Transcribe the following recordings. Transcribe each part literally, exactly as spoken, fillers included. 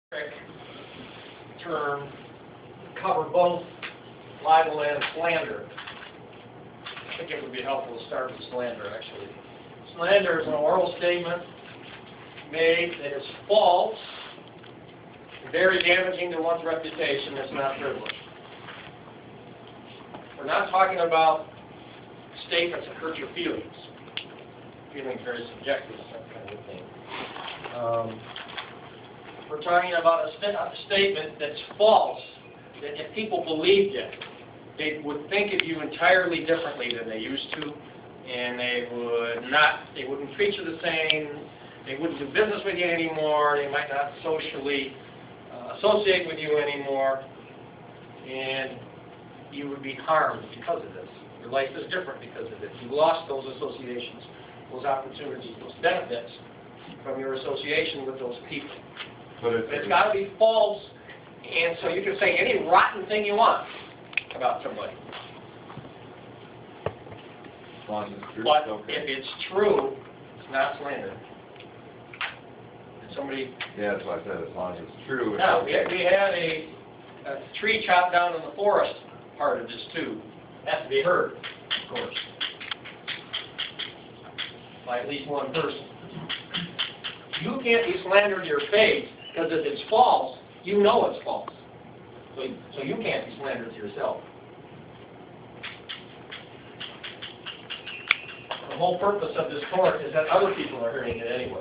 term cover both libel and slander. I think it would be helpful to start with slander, actually. Slander is an oral statement made that is false, very damaging to one's reputation, that's not privileged. We're not talking about statements that hurt your feelings. Feelings very subjective, that kind of thing. Um, we're talking about a, st a statement that's false, that if people believed it, they would think of you entirely differently than they used to, and they would not, they wouldn't treat you the same, they wouldn't do business with you anymore, they might not socially uh, associate with you anymore, and you would be harmed because of this. Your life is different because of it. You lost those associations, those opportunities, those benefits from your association with those people. But it's, it's got to be false, and so you can say any rotten thing you want about somebody. as long as it's true, But it's okay. if it's true, it's not slander. If somebody. Yeah, that's what I said. As long as it's true, it's Now we okay. had, we had a, a tree chopped down in the forest. Part of this too has to be heard, of course, by at least one person. You can't be slandered to your face, because if it's false, you know it's false. So, so you can't be slandered to yourself. The whole purpose of this court is that other people are hearing it anyway.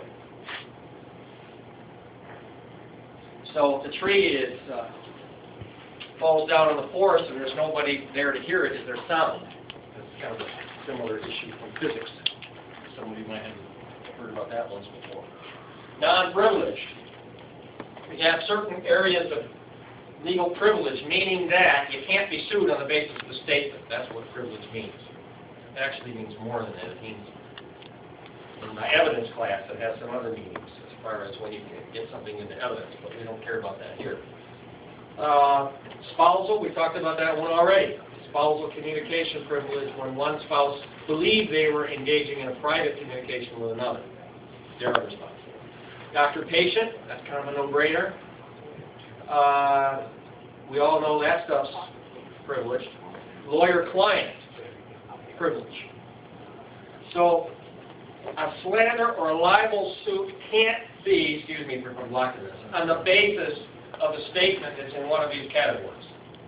So if the tree is uh, falls down in the forest and there's nobody there to hear it, is there sound? That's kind of a similar issue from physics. Somebody might have heard about that once before. Non-privileged. We have certain areas of legal privilege, meaning that you can't be sued on the basis of the statement. That's what privilege means. It actually means more than that. It means, in my evidence class, it has some other meanings as far as when you can get something into evidence, but we don't care about that here. Uh, spousal, we talked about that one already. Spousal communication privilege, when one spouse believed they were engaging in a private communication with another. They're responsible. Doctor-patient, that's kind of a no-brainer. Uh, we all know that stuff's privileged. Lawyer-client, privilege. So a slander or a libel suit can't be, excuse me for blocking this, on the basis of a statement that's in one of these categories.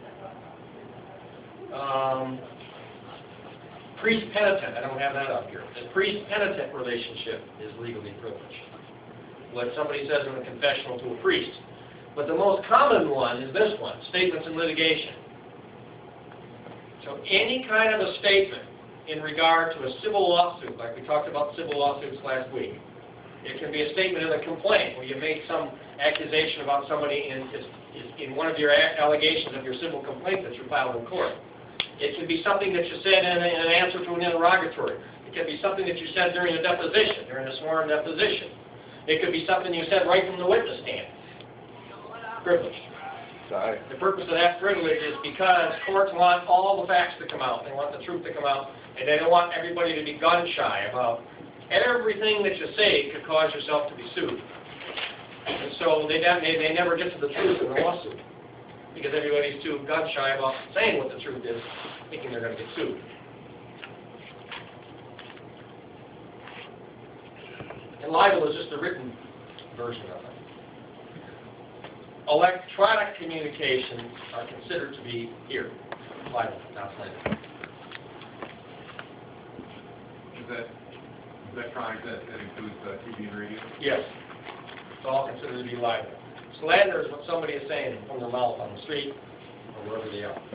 Um, priest-penitent, I don't have that up here. The priest-penitent relationship is legally privileged. What somebody says in the confessional to a priest. But the most common one is this one, statements in litigation. So any kind of a statement in regard to a civil lawsuit, like we talked about civil lawsuits last week. It can be a statement in a complaint where you make some accusation about somebody in, in one of your allegations of your civil complaint that you filed in court. It can be something that you said in, a, in an answer to an interrogatory. It can be something that you said during a deposition, during a sworn deposition. It could be something you said right from the witness stand. Privilege. Sorry. The purpose of that privilege is because courts want all the facts to come out. They want the truth to come out, and they don't want everybody to be gun-shy about everything that you say could cause yourself to be sued. And so they, they, they never get to the truth in the lawsuit, because everybody's too gun-shy about saying what the truth is, thinking they're going to get sued. And libel is just a written version of it. Electronic communications are considered to be here. Libel, not slander. Is that electronic, that, that includes uh, T V and radio? Yes. It's all considered to be libel. Slander is what somebody is saying from their mouth on the street or wherever they are.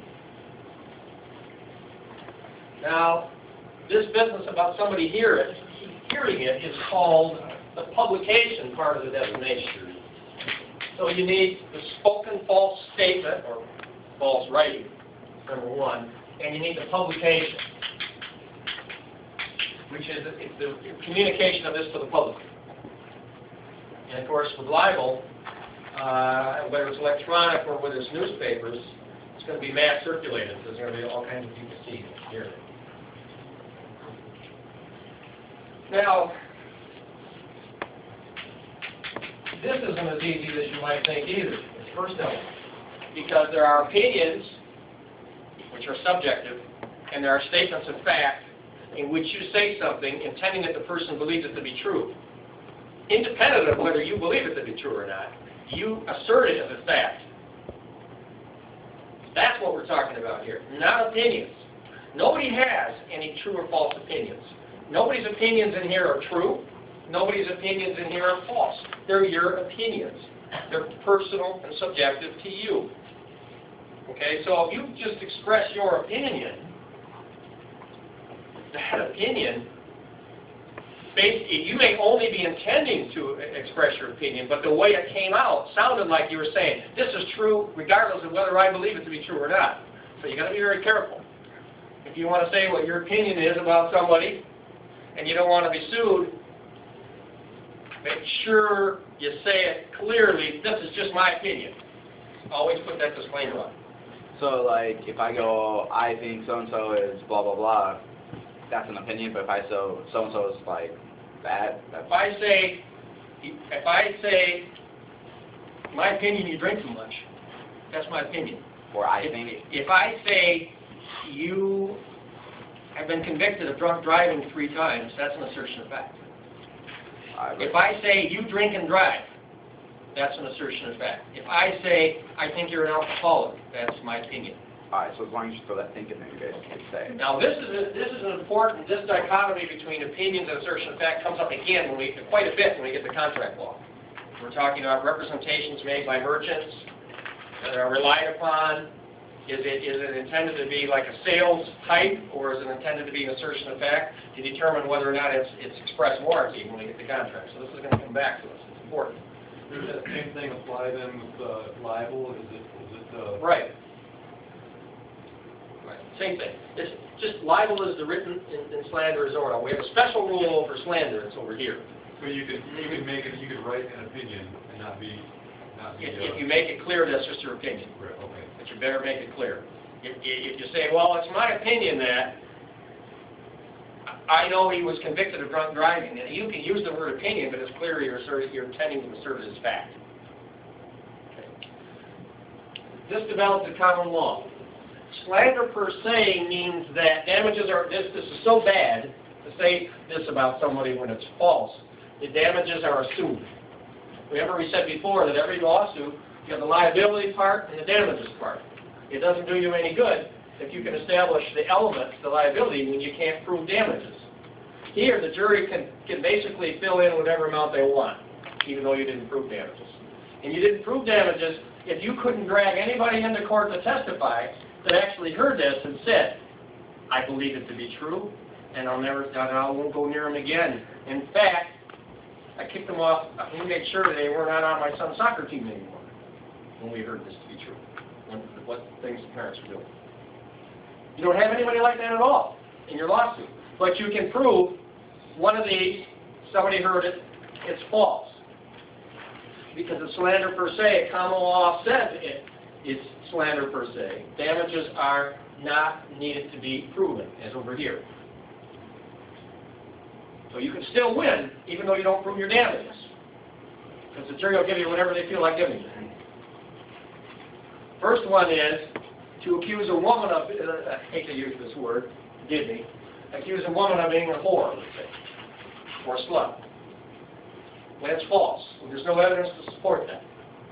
Now, this business about somebody hear it, hearing it is called the publication part of the defamation. So you need the spoken false statement, or false writing, number one, and you need the publication, which is the, the communication of this to the public. And of course, with libel, uh, whether it's electronic or whether it's newspapers, it's going to be mass circulated. So there's going to be all kinds of people seeing it, hearing it. Now, this isn't as easy as you might think either, this first element. Because there are opinions, which are subjective, and there are statements of fact in which you say something intending that the person believes it to be true. Independent of whether you believe it to be true or not, you assert it as a fact. That's what we're talking about here, not opinions. Nobody has any true or false opinions. Nobody's opinions in here are true. Nobody's opinions in here are false. They're your opinions. They're personal and subjective to you. Okay, so if you just express your opinion, that opinion, basically, you may only be intending to express your opinion, but the way it came out sounded like you were saying, this is true regardless of whether I believe it to be true or not. So you got to be very careful. If you want to say what your opinion is about somebody, and you don't want to be sued, make sure you say it clearly, this is just my opinion. Always put that disclaimer on. So, like, if I go, I think so-and-so is blah, blah, blah, that's an opinion, but if I so, so-and-so is, like, bad, that's... If I say, if I say, my opinion, you drink too much, that's my opinion. Or I If, think... if I say, you have been convicted of drunk driving three times, that's an assertion of fact. I If I say, you drink and drive, that's an assertion of fact. If I say, I think you're an alcoholic, that's my opinion. Alright, so as long as you throw that think in there, you guys can say it. Now, this is a, this is an important, this dichotomy between opinions and assertion of fact comes up again when we, quite a bit when we get to contract law. We're talking about representations made by merchants that are relied upon. Is it, is it intended to be like a sales type, or is it intended to be an assertion of fact to determine whether or not it's, it's express warranty when we get the contract? So this is going to come back to us. It's important. Does that same thing apply then with uh, libel? Is it, is it, uh... Right. Right. Same thing. It's just libel is the written in, in slander is oral. We have a special rule over slander. It's over here. So you could, you could make it, you could write an opinion and not be, not be... If, uh, if you make it clear, that's just your opinion. Right, okay. But you better make it clear. If, if you say, well, it's my opinion that I know he was convicted of drunk driving, and you can use the word opinion, but it's clear you're, assert, you're intending to assert it as fact. Okay. This developed in common law. Slander per se means that damages are, this, this is so bad to say this about somebody when it's false. The damages are assumed. Remember we said before that every lawsuit, you have the liability part and the damages part. It doesn't do you any good if you can establish the elements, the liability, when you can't prove damages. Here, the jury can, can basically fill in whatever amount they want, even though you didn't prove damages. And you didn't prove damages if you couldn't drag anybody into court to testify that actually heard this and said, I believe it to be true, and I'll never, I won't go near him again. In fact, I kicked them off, we made sure they were not on my son's soccer team anymore when we heard this to be true, when, what things the parents were doing. You don't have anybody like that at all in your lawsuit. But you can prove one of these, somebody heard it, it's false. Because it's slander per se, common law says it, it's slander per se. Damages are not needed to be proven, as over here. So you can still win, even though you don't prove your damages. Because the jury will give you whatever they feel like giving you. First one is to accuse a woman of, uh, I hate to use this word, forgive me, accuse a woman of being a whore, let's say, or a slut. When it's false. When there's no evidence to support that.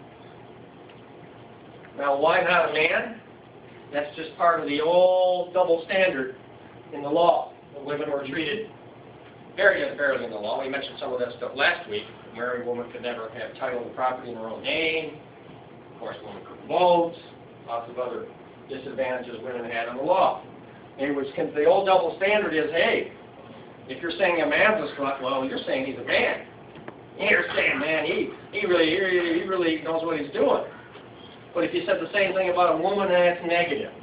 Now, why not a man? That's just part of the old double standard in the law. The women were treated very unfairly in the law. We mentioned some of that stuff last week. A married woman could never have title to property in her own name. Of course, women couldn't vote. Lots of other disadvantages women had in the law. And it was, the old double standard is, hey, if you're saying a man's a slut, well, you're saying he's a man. You're saying, man, he, he, really, he really knows what he's doing. But if you said the same thing about a woman, that's negative.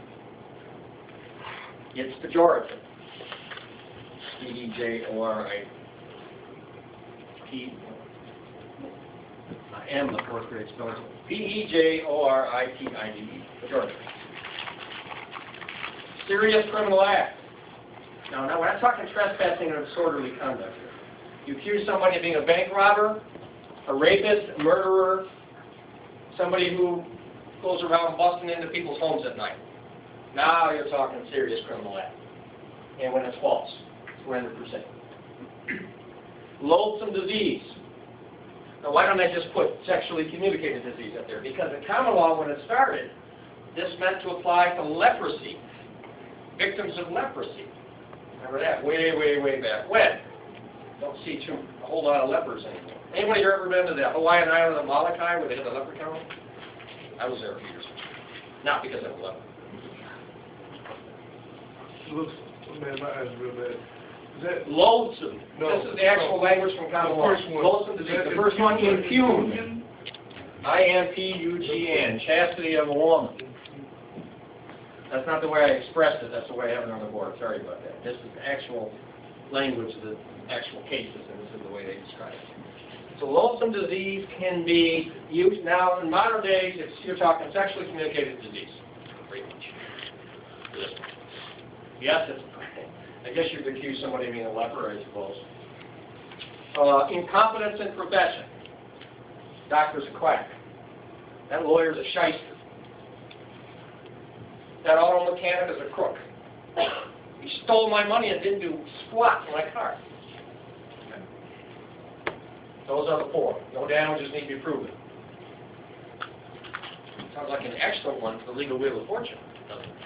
It's pejorative. P E J O R I P I am the fourth grade spelling. P E J O R I T I D E. Pejorative. Serious criminal act. Now, now, we're not talking trespassing or disorderly conduct here. You accuse somebody of being a bank robber, a rapist, a murderer, somebody who goes around busting into people's homes at night. Now you're talking serious criminal act. And when it's false, it's one hundred percent. Loathsome disease. Now why don't I just put sexually communicated disease up there? Because in common law, when it started, this meant to apply to leprosy, victims of leprosy. Remember that? Way, way, way back when. Don't see too, a whole lot of lepers anymore. Anybody here ever been to the Hawaiian island of Molokai where they had the leper colony? I was there a few years ago. Not because I'm a leper. Looks, man, my eyes real bad. Is that, Loathsome. No, This is the actual no. language from common law. The first one. Loathsome disease. Is that The first one, impugn. impugn? I M P U G N, chastity of a woman. That's not the way I expressed it, that's the way I have it on the board. Sorry about that. This is the actual language of the actual cases, and this is the way they describe it. So loathsome disease can be used now in modern days. It's, you're talking sexually communicated disease, pretty much. Yes, it's. I guess you could accuse somebody of being a leper, I suppose. Uh, incompetence in profession. Doctor's a quack. That lawyer's a shyster. That auto mechanic is a crook. He stole my money and didn't do squat in my car. Those are the four. No damages need to be proven. Sounds like an excellent one for the legal wheel of fortune, doesn't it?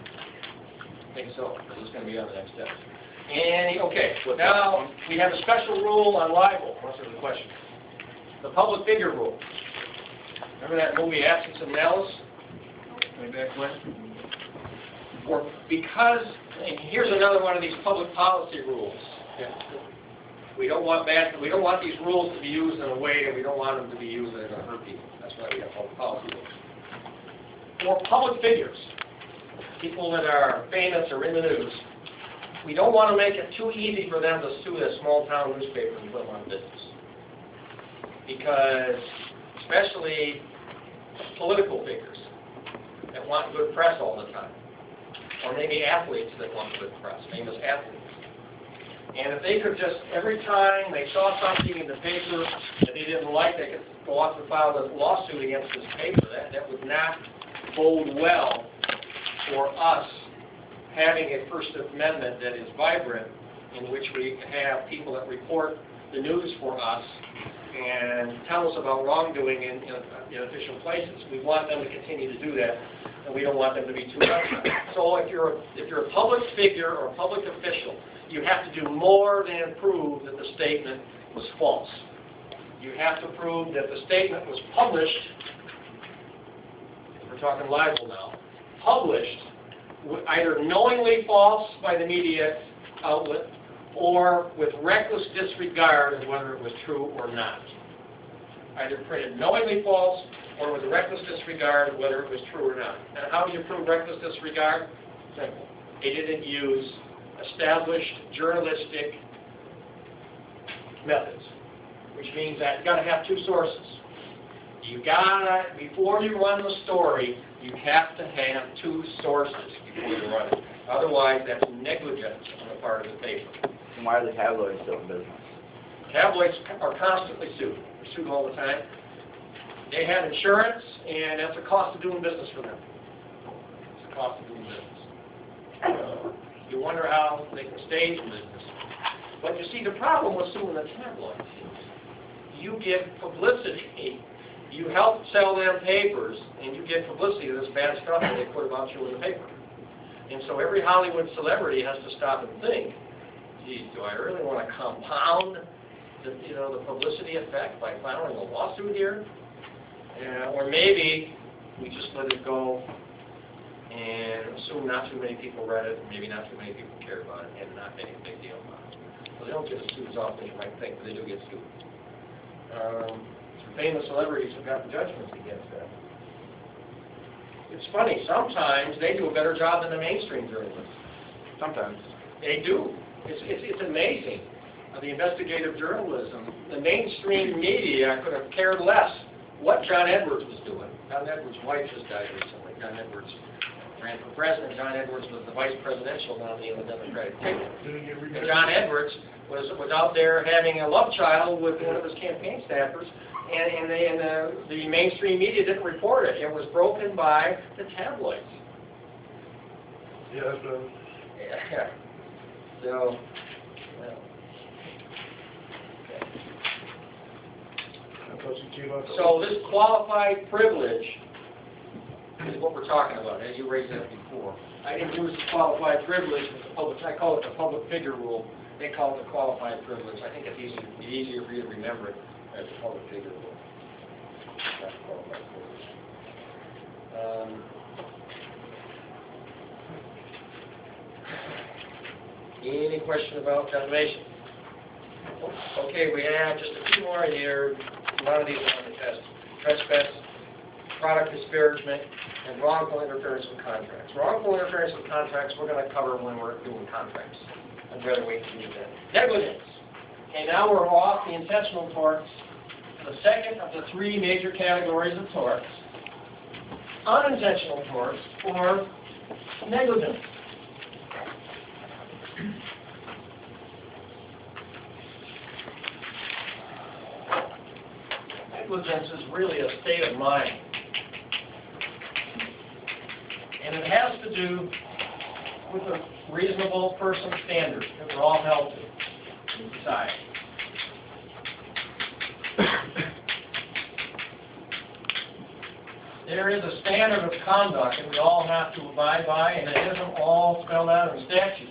I think so, because it's going to be on the next step. And, okay, now we have a special rule on libel. Answer the question. The public figure rule. Remember that movie Absence of Malice? Way back when? Or because, and here's another one of these public policy rules. Yeah. We don't want bad, we don't want these rules to be used in a way that we don't want them to be used that are going to hurt people. That's why we have public policy rules. For public figures, people that are famous or in the news, we don't want to make it too easy for them to sue a small town newspaper and put them on business. Because, especially political figures that want good press all the time, or maybe athletes that want good press, famous athletes. And if they could just, every time they saw something in the paper that they didn't like, they could go off and file a lawsuit against this paper. That, that would not bode well for us having a First Amendment that is vibrant, in which we have people that report the news for us and tell us about wrongdoing in, in, in official places. We want them to continue to do that, and we don't want them to be too much. So if you're, if you're a public figure or a public official, you have to do more than prove that the statement was false. You have to prove that the statement was published, we're talking libel now, published either knowingly false by the media outlet or with reckless disregard of whether it was true or not. Either printed knowingly false or with reckless disregard of whether it was true or not. And how do you prove reckless disregard? Simple. They didn't use established journalistic methods, which means that you've got to have two sources. You gotta, before you run the story, you have to have two sources before you run it. Otherwise, that's negligence on the part of the paper. And why are the tabloids still in business? Tabloids are constantly sued. They're sued all the time. They have insurance, and that's a cost of doing business for them. It's a cost of doing business. Uh, you wonder how they can stay in business. But you see, the problem with suing the tabloids is you get publicity. You help sell them papers, and you get publicity of this bad stuff that they put about you in the paper. And so every Hollywood celebrity has to stop and think, geez, do I really want to compound the, you know, the publicity effect by filing a lawsuit here? Uh, or maybe we just let it go and assume not too many people read it, and maybe not too many people care about it, and not make a big deal about it. So they don't get sued as often as you might think, but they do get sued. Um, famous celebrities have gotten judgments against them. It's funny, sometimes they do a better job than the mainstream journalists. Sometimes. They do. It's, it's, it's amazing, uh, the investigative journalism. The mainstream media could have cared less what John Edwards was doing. John Edwards' wife just died recently. John Edwards ran for president. John Edwards was the vice presidential nominee on the Democratic ticket. And John Edwards was, was out there having a love child with one of his campaign staffers, and, and, they, and the, the mainstream media didn't report it. It was broken by the tabloids. Yeah, that's right. Yeah. So, well. I thought you came out. So this qualified privilege is what we're talking about, and you raised that before. I didn't use the qualified privilege as the public, I call it the public figure rule. They call it the qualified privilege. I think it's easier, it's easier for you to remember it as the public figure rule. That's qualified privilege. Um, any question about defamation? Okay, we have just a few more here. A lot of these are on the test. Trespass, product disparagement, and wrongful interference with contracts. Wrongful interference with contracts we're going to cover when we're doing contracts. I'd rather wait to do that. Negligence. Okay, now we're off the intentional torts, the second of the three major categories of torts. Unintentional torts, or negligence. Negligence is really a state of mind. And it has to do with a reasonable person standard that we're all held to in society. There is a standard of conduct that we all have to abide by, and it isn't all spelled out in statutes.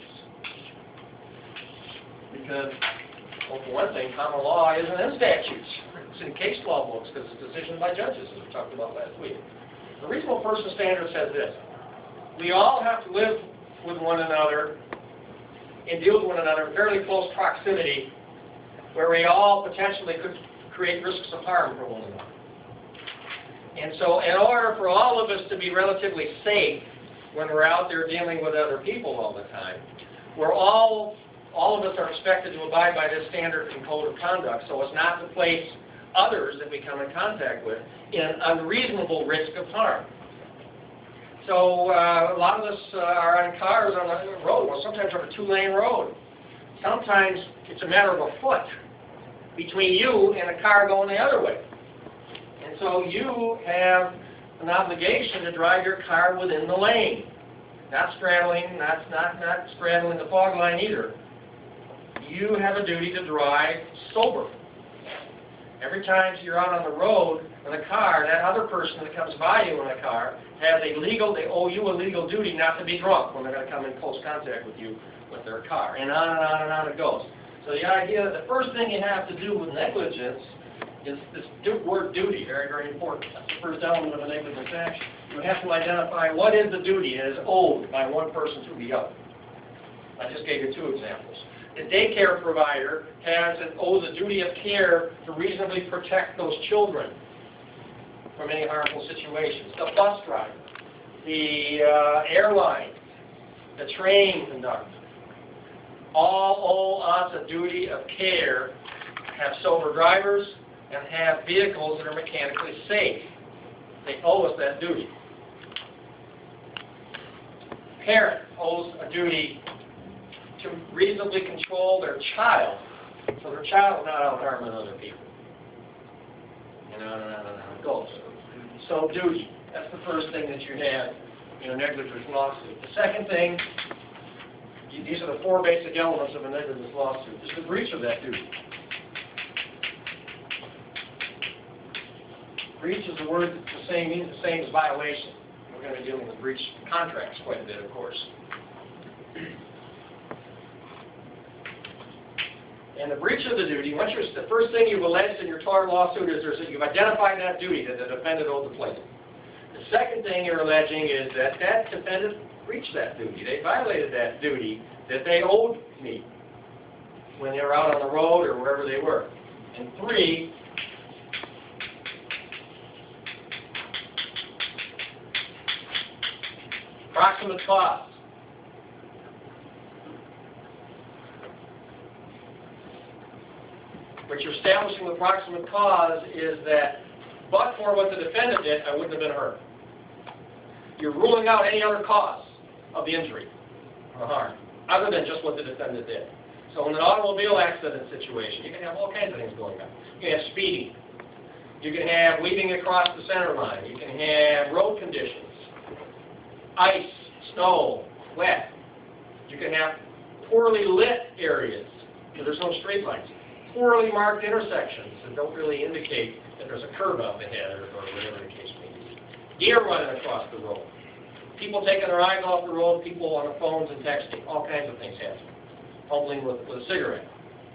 Because, well, for one thing, common law isn't in statutes. It's in case law books because it's decisions by judges, as we talked about last week. The reasonable person standard says this. We all have to live with one another and deal with one another in fairly close proximity where we all potentially could create risks of harm for one another. And so in order for all of us to be relatively safe when we're out there dealing with other people all the time, we're all, all of us are expected to abide by this standard and code of conduct so as not to place others that we come in contact with in unreasonable risk of harm. So uh, a lot of us uh, are on cars on the road, well, sometimes on a two-lane road. Sometimes it's a matter of a foot between you and a car going the other way. And so you have an obligation to drive your car within the lane. Not straddling, not, not, not straddling the fog line either. You have a duty to drive sober. Every time you're out on the road with a car, that other person that comes by you in a car has a legal, they owe you a legal duty not to be drunk when they're going to come in close contact with you with their car. And on and on and on it goes. So the idea that the first thing you have to do with negligence is this word duty, very, very important. That's the first element of a negligence action. You have to identify what is the duty that is owed by one person to the other. I just gave you two examples. The daycare provider has and owes a duty of care to reasonably protect those children from any harmful situations. The bus driver, the uh, airline, the train conductor, all owe us a duty of care, have sober drivers, and have vehicles that are mechanically safe. They owe us that duty. Parent owes a duty to reasonably control their child, so their child is not out harming other people. And on and on and on it goes. So duty, that's the first thing that you have in a negligence lawsuit. The second thing, these are the four basic elements of a negligence lawsuit, is the breach of that duty. Breach is a word that's the same, means the same as violation. We're going to be dealing with breach contracts quite a bit, of course. And the breach of the duty, once you're, the first thing you've alleged in your tort lawsuit is that you've identified that duty that the defendant owed the plaintiff. The second thing you're alleging is that that defendant breached that duty. They violated that duty that they owed me when they were out on the road or wherever they were. And three, proximate cause. What you're establishing with proximate cause is that, but for what the defendant did, I wouldn't have been hurt. You're ruling out any other cause of the injury or harm, other than just what the defendant did. So in an automobile accident situation, you can have all kinds of things going on. You can have speeding. You can have weaving across the center line. You can have road conditions, ice, snow, wet. You can have poorly lit areas where there's no street lights, poorly marked intersections that don't really indicate that there's a curb up ahead or, or whatever the case may be. Deer running across the road. People taking their eyes off the road, people on the phones and texting, all kinds of things happen. Fumbling with, with a cigarette.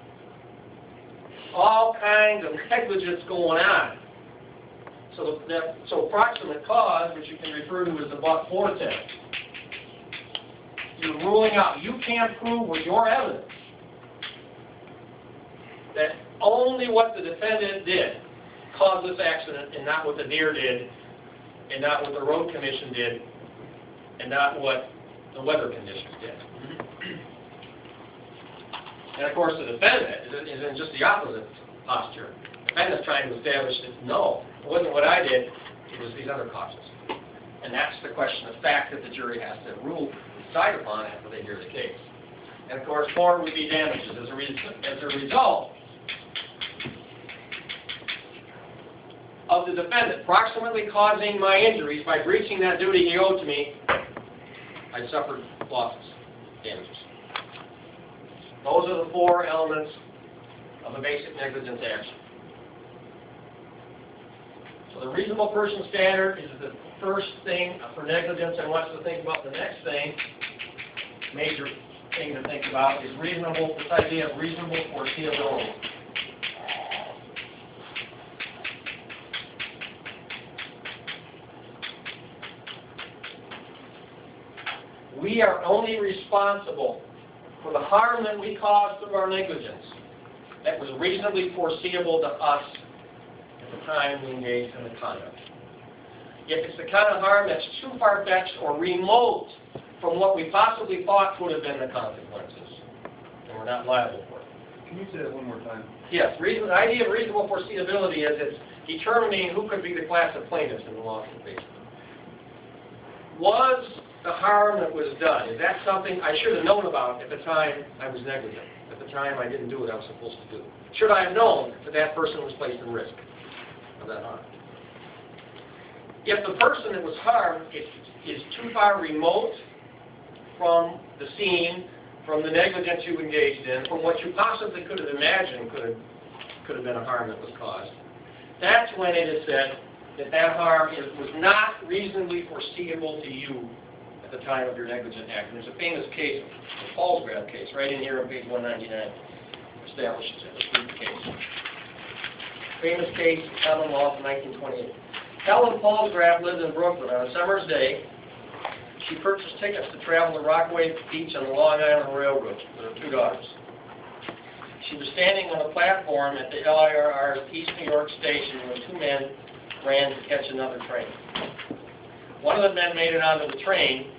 All kinds of negligence going on. So that, so proximate cause, which you can refer to as the but-for test, you're ruling out. You can't prove with your evidence that only what the defendant did caused this accident and not what the deer did, and not what the road commission did, and not what the weather conditions did. And of course the defendant is in just the opposite posture. The defendant's trying to establish that no, it wasn't what I did, it was these other causes. And that's the question of fact that the jury has to rule, decide upon after they hear the case. And of course, four would be damages as a, re as a result of the defendant proximately causing my injuries by breaching that duty he owed to me. I suffered losses, damages. Those are the four elements of a basic negligence action. So the reasonable person standard is the first thing for negligence, and wants to think about the next thing, major thing to think about, is reasonable, this idea of reasonable foreseeability. We are only responsible for the harm that we caused through our negligence that was reasonably foreseeable to us at the time we engaged in the conduct. If it's the kind of harm that's too far-fetched or remote from what we possibly thought would have been the consequences, then we're not liable for it. Can you say that one more time? Yes, reason, the idea of reasonable foreseeability is it's determining who could be the class of plaintiffs in the lawsuit, basically. Was the harm that was done, is that something I should have known about at the time I was negligent? At the time I didn't do what I was supposed to do? Should I have known that that person was placed in risk of that harm? If the person that was harmed is, is too far remote from the scene, from the negligence you engaged in, from what you possibly could have imagined could have, could have been a harm that was caused, that's when it is said that that harm is, was not reasonably foreseeable to you at the time of your negligent act. And there's a famous case, the Palsgraf case, right in here on page one ninety-nine, establishes it. Let's read the case. Famous case, common law from nineteen twenty-eight. Helen Palsgraf lived in Brooklyn. On a summer's day, she purchased tickets to travel to Rockaway Beach on the Long Island Railroad with her two daughters. She was standing on a platform at the L I R R's East New York station when two men ran to catch another train. One of the men made it onto the train,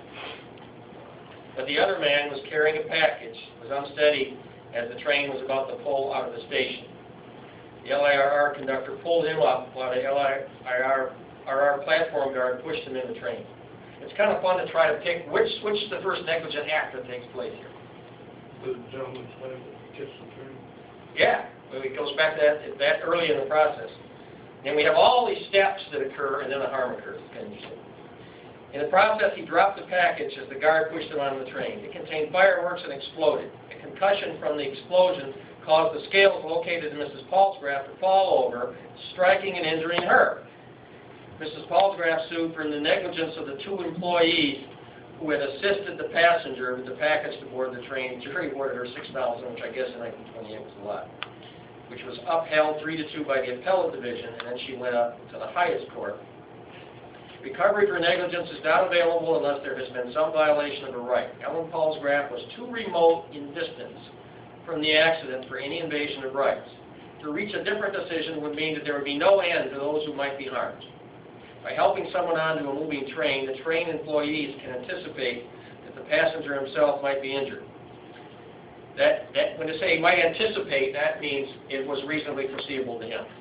but the other man was carrying a package, was unsteady as the train was about to pull out of the station. The L I R R conductor pulled him up while the L I R R platform guard pushed him in the train. It's kind of fun to try to pick which which is the first negligent act that takes place here. The gentleman slammed the kiss the train. Yeah, well, it goes back to that, that early in the process. And we have all these steps that occur, and then the harm occurs. It's kind of interesting. In the process, he dropped the package as the guard pushed him onto the train. It contained fireworks and exploded. A concussion from the explosion caused the scales located in Missus Palsgraf to fall over, striking and injuring her. Missus Palsgraf sued for the negligence of the two employees who had assisted the passenger with the package to board the train. The jury awarded her six thousand dollars, which I guess in nineteen twenty-eight was a lot, which was upheld three to two by the appellate division, and then she went up to the highest court. Recovery for negligence is not available unless there has been some violation of a right. Ellen Palsgraf was too remote in distance from the accident for any invasion of rights. To reach a different decision would mean that there would be no end to those who might be harmed. By helping someone onto a moving train, the train employees can anticipate that the passenger himself might be injured. That, that, when they say might anticipate, that means it was reasonably foreseeable to him.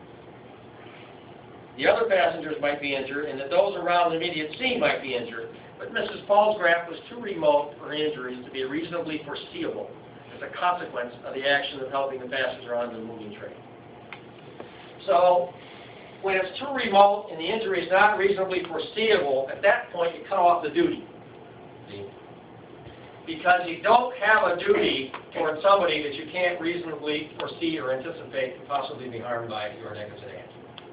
The other passengers might be injured, and that those around the immediate scene might be injured, but Missus Palsgraf was too remote for injuries to be reasonably foreseeable as a consequence of the action of helping the passenger onto the moving train. So, when it's too remote and the injury is not reasonably foreseeable, at that point you cut off the duty. See? Because you don't have a duty toward somebody that you can't reasonably foresee or anticipate could possibly be harmed by your negligent act.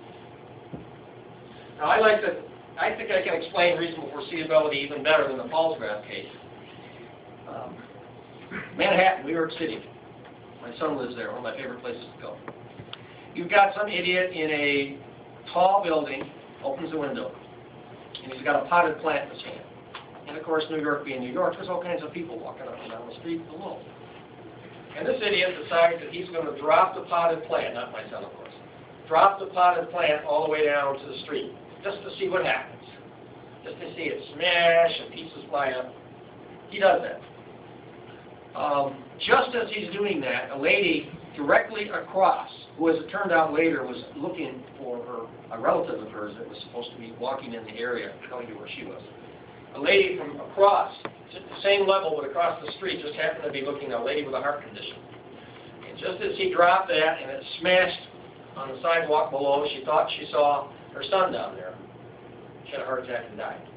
Now, I like to, I think I can explain reasonable foreseeability even better than the Pfalzgraf case. Um, Manhattan, New York City. My son lives there, one of my favorite places to go. You've got some idiot in a tall building, opens the window, and he's got a potted plant in his hand. And of course, New York being New York, there's all kinds of people walking up and down the street below. And this idiot decides that he's going to drop the potted plant, not my son, of course, drop the potted plant all the way down to the street, just to see what happens. Just to see it smash and pieces fly up. He does that. Um, just as he's doing that, a lady directly across, who as it turned out later was looking for her, a relative of hers that was supposed to be walking in the area, coming to where she was. A lady from across, just the same level but across the street, just happened to be looking at a lady with a heart condition. And just as he dropped that and it smashed on the sidewalk below, she thought she saw her son down there. She had a heart attack and died.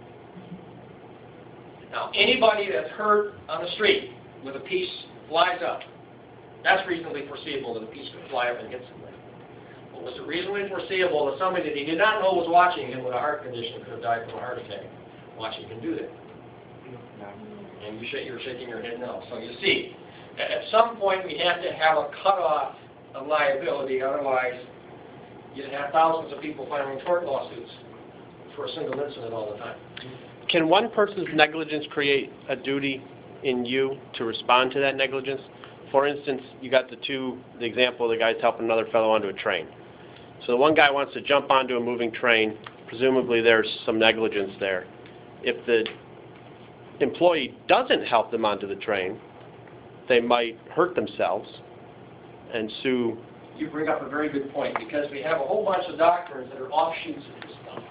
Now, anybody that's hurt on the street with a piece flies up, that's reasonably foreseeable that a piece could fly up and hit somebody. But was it reasonably foreseeable that somebody that he did not know was watching him with a heart condition could have died from a heart attack? Watching him do that. And you sh you're shaking your head no. So you see, at some point we have to have a cutoff of liability, otherwise you'd have thousands of people filing tort lawsuits for a single incident all the time. Can one person's negligence create a duty in you to respond to that negligence? For instance, you got the two, the example of the guy's helping another fellow onto a train. So the one guy wants to jump onto a moving train, presumably there's some negligence there. If the employee doesn't help them onto the train, they might hurt themselves and sue. You bring up a very good point, because we have a whole bunch of doctrines that are offshoots of this stuff.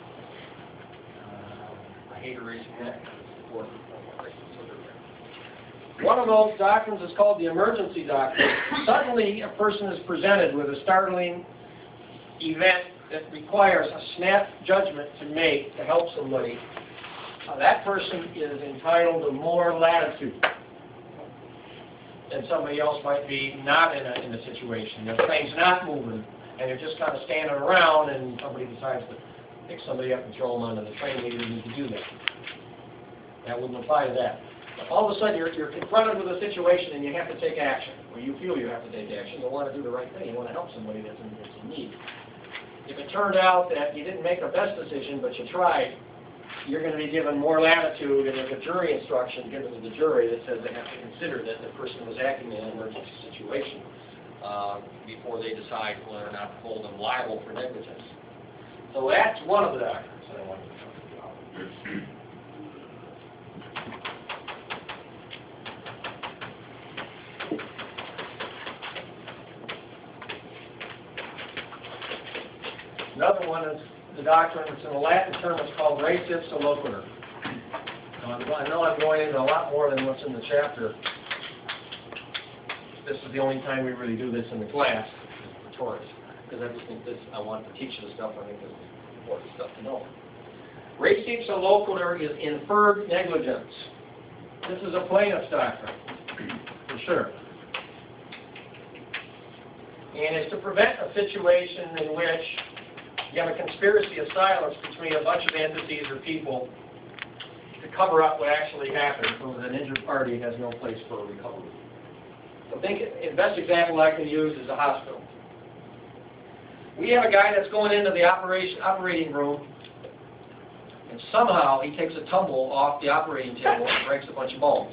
Uh, I hate erasing that because it's important. One of those doctrines is called the emergency doctrine. Suddenly, a person is presented with a startling event that requires a snap judgment to make to help somebody. Uh, that person is entitled to more latitude than somebody else might be not in a, in a situation. The train's not moving, and they're just kind of standing around, and somebody decides to pick somebody up and throw them onto the train. They didn't need to do that. That wouldn't apply to that. All of a sudden, you're, you're confronted with a situation and you have to take action, or you feel you have to take action. You want to do the right thing. You want to help somebody that's in, that's in need. If it turned out that you didn't make the best decision, but you tried, you're going to be given more latitude, and there's a jury instruction given to the jury that says they have to consider that the person was acting in an emergency situation uh, before they decide whether or not to hold them liable for negligence. So that's one of the doctrines that I wanted to talk about. Another one is the doctrine, it's in a Latin term, it's called res ipsa loquitur. Now, I know I'm going into a lot more than what's in the chapter. This is the only time we really do this in the class, for torts, because I just think this, I want to teach this stuff, I think this is important stuff to know. Res ipsa loquitur is inferred negligence. This is a plaintiff's doctrine, for sure. And it's to prevent a situation in which you have a conspiracy of silence between a bunch of entities or people to cover up what actually happened, so that an injured party has no place for a recovery. So think, the best example I can use is a hospital. We have a guy that's going into the operation, operating room, and somehow he takes a tumble off the operating table and breaks a bunch of bones.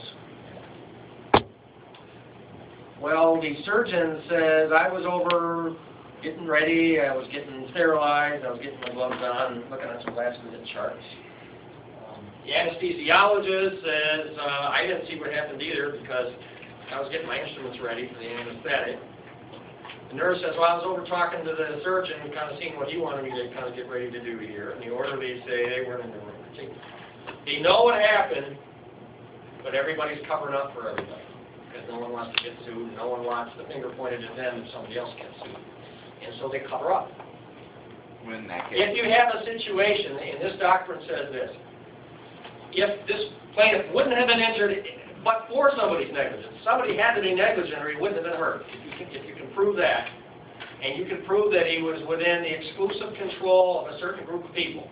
Well, the surgeon says, I was over getting ready, I was getting sterilized, I was getting my gloves on, looking at some last minute charts. Um, the anesthesiologist says, uh, I didn't see what happened either because I was getting my instruments ready for the anesthetic. The nurse says, well, I was over talking to the surgeon, kind of seeing what he wanted me to kind of get ready to do here. And the orderlies say they weren't in the room. They know what happened, but everybody's covering up for everybody because no one wants to get sued, no one wants the finger pointed at them if somebody else gets sued. And so they cover up. in that case. If you have a situation, and this doctrine says this, if this plaintiff wouldn't have been injured but for somebody's negligence, somebody had to be negligent or he wouldn't have been hurt. If you can, if you can prove that, and you can prove that he was within the exclusive control of a certain group of people,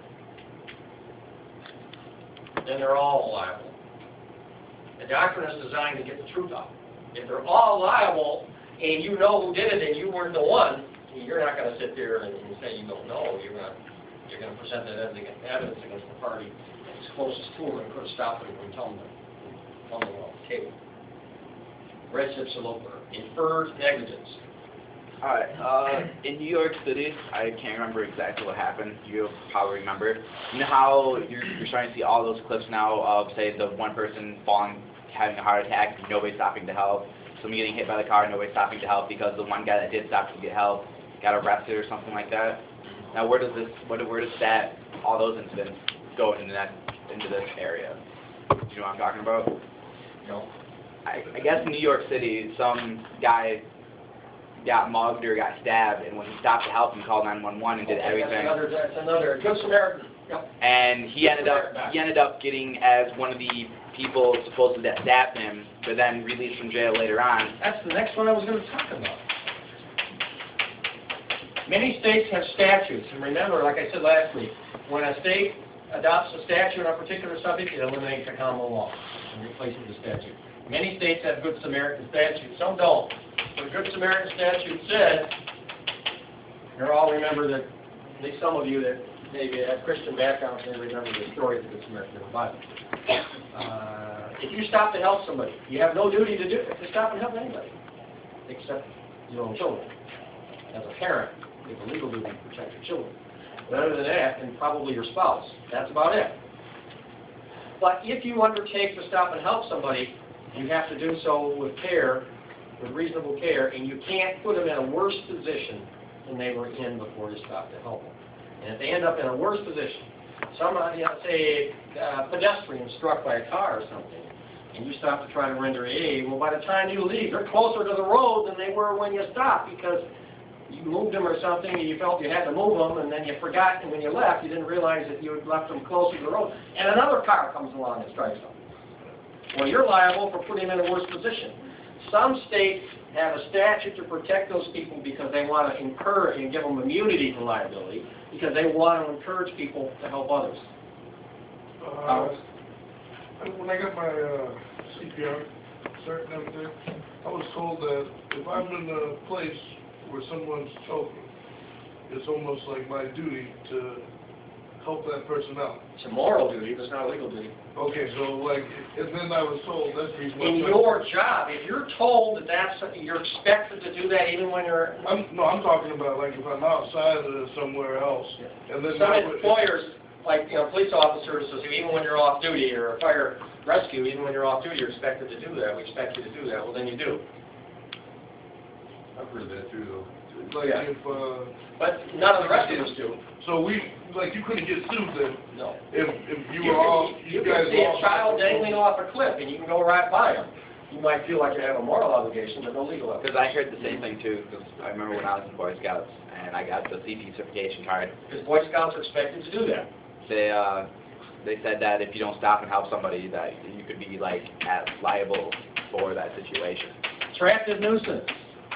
then they're all liable. The doctrine is designed to get the truth out. If they're all liable, and you know who did it and you weren't the one, you're not going to sit there and, and say you don't know. You're going to you're going to present that evidence evidence against the party that's closest to him and could have stopped him from telling them, telling them off the table. Res ipsa loquitur, inferred negligence. All right. Uh, in New York City, I can't remember exactly what happened. You probably remember. You know how you're, you're starting to see all those clips now of, say, the one person falling, having a heart attack, nobody stopping to help. Somebody getting hit by the car, nobody stopping to help because the one guy that did stop to get help got arrested or something like that. Now, where does this, where, where does that, all those incidents go into that, into this area? Do you know what I'm talking about? No. I, I guess in New York City, some guy got mugged or got stabbed, and when he stopped to help him, called nine one one and did Okay, everything. That's another, that's another Good Samaritan. Yep. And he ended up he ended up getting as one of the people supposedly that stabbed him, but then released from jail later on. That's the next one I was going to talk about. Many states have statutes, and remember, like I said last week, when a state adopts a statute on a particular subject, it eliminates the common law and replaces the statute. Many states have Good Samaritan statutes, some don't. The Good Samaritan statute said, you all remember that, at least some of you that maybe have Christian backgrounds may remember the story of the Good Samaritan in the Bible. Uh, if you stop to help somebody, you have no duty to do it, to stop and help anybody, except your own children. As a parent, you have a legal duty to protect your children. But other than that, and probably your spouse, that's about it. But if you undertake to stop and help somebody, you have to do so with care, with reasonable care, and you can't put them in a worse position than they were in before you stopped to help them. And if they end up in a worse position, somebody, you know, say a pedestrian struck by a car or something, and you stop to try to render aid, well, by the time you leave, they're closer to the road than they were when you stopped because you moved them or something and you felt you had to move them, and then you forgot, and when you left, you didn't realize that you had left them closer to the road, and another car comes along and strikes them. Well, you're liable for putting them in a worse position. Some states have a statute to protect those people because they want to encourage and give them immunity from liability because they want to encourage people to help others. Uh, when I got my uh, C P R cert and everything, I was told that if I'm in a place where someone's choking, it's almost like my duty to help that person out. It's a moral duty, but it's not a legal duty. Okay, so like, and then I was told that's the In your job, if you're told that that's, you're expected to do that even when you're... I'm, no, I'm talking about like if I'm outside of somewhere else, and then Some I would- employers, like, you know, police officers, so even when you're off duty, or a fire rescue, even when you're off duty, you're expected to do that. We expect you to do that. Well, then you do. I've heard that too, though. like Yeah. if, uh, But none of the rest of us do. so we, like you couldn't get sued then, No. if, if you You were all, can, you you guys can see all- a child dangling off a cliff, and you can go right by him. You might feel like you have a moral obligation, but no legal Because obligation. I heard the same thing too. Because I remember when I was in Boy Scouts and I got the C P certification card. Because Boy Scouts are expected to do that. They uh, they said that if you don't stop and help somebody, that you could be like at liable for that situation. Attractive nuisance.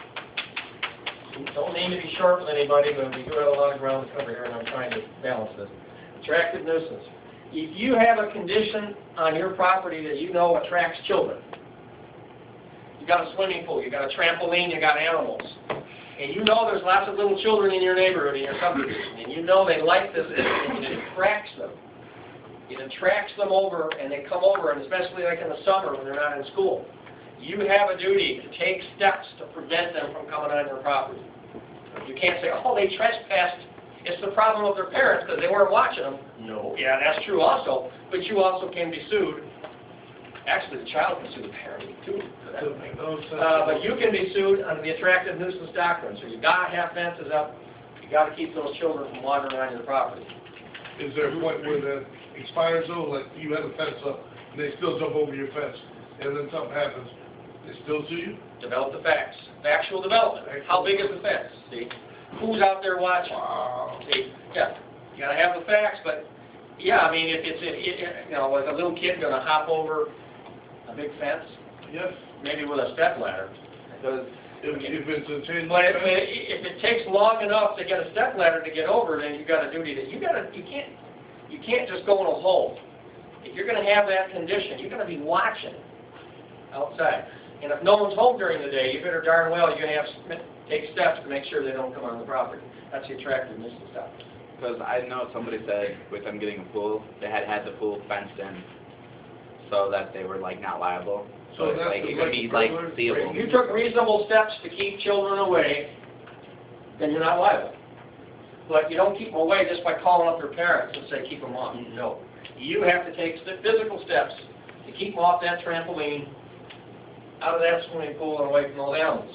Don't mean to be short with anybody, but we do have a lot of ground to cover here, and I'm trying to balance this. Attractive nuisance. If you have a condition on your property that you know attracts children, you got a swimming pool, you got a trampoline, you got animals, and you know there's lots of little children in your neighborhood, in your subdivision, and you know they like this, and it attracts them. It attracts them over, and they come over, and especially like in the summer when they're not in school. You have a duty to take steps to prevent them from coming on your property. You can't say, oh, they trespassed. It's the problem of their parents because they weren't watching them. No, yeah, that's true also, but you also can be sued. Actually, the child can sue the parent, too, for that thing. Uh, but you can be sued under the attractive nuisance doctrine. So you've got to have fences up. You've got to keep those children from wandering on your property. Is there a point where that expires though, like you have a fence up, and they still jump over your fence, and then something happens, they still sue you? Develop the facts. Factual development. How big is the fence? See? who's out there watching? Wow. See, yeah, you gotta have the facts, but, yeah, I mean, if it's, it, it, you know, like a little kid gonna hop over a big fence, Yes, maybe with a step ladder. Because if, if it's a chain But link if fence, it, if it takes long enough to get a step ladder to get over, then you've got a duty that, you gotta, you can't, you can't just go in a hole. If you're gonna have that condition, you're gonna be watching outside. And if no one's home during the day, you better darn well, you're gonna have to take steps to make sure they don't come on the property. That's the attractiveness and stuff. Because I know somebody said with them getting a pool, they had had the pool fenced in so that they were like not liable. so So that's like the it could be like regular- seeable. If you took reasonable steps to keep children away, then you're not liable. But you don't keep them away just by calling up their parents and say, keep them off. No. You have to take st- physical steps to keep them off that trampoline, out of that swimming pool, and away from those animals.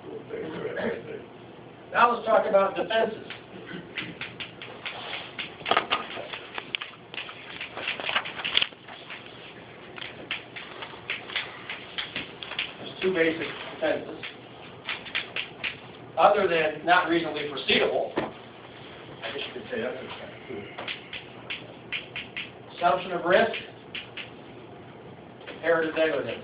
Now let's talk about defenses. There's two basic defenses. Other than not reasonably foreseeable, I guess you could say that's a defense too. Assumption of risk, comparative negligence.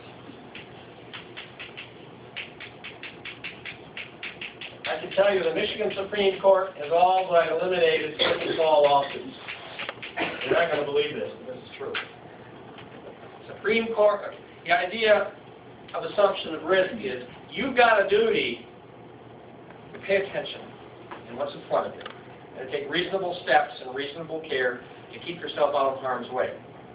I can tell you the Michigan Supreme Court has all but eliminated slip and fall lawsuits. You're not going to believe this, but this is true. Supreme Court, the idea of assumption of risk is you've got a duty to pay attention in what's in front of you and take reasonable steps and reasonable care to keep yourself out of harm's way.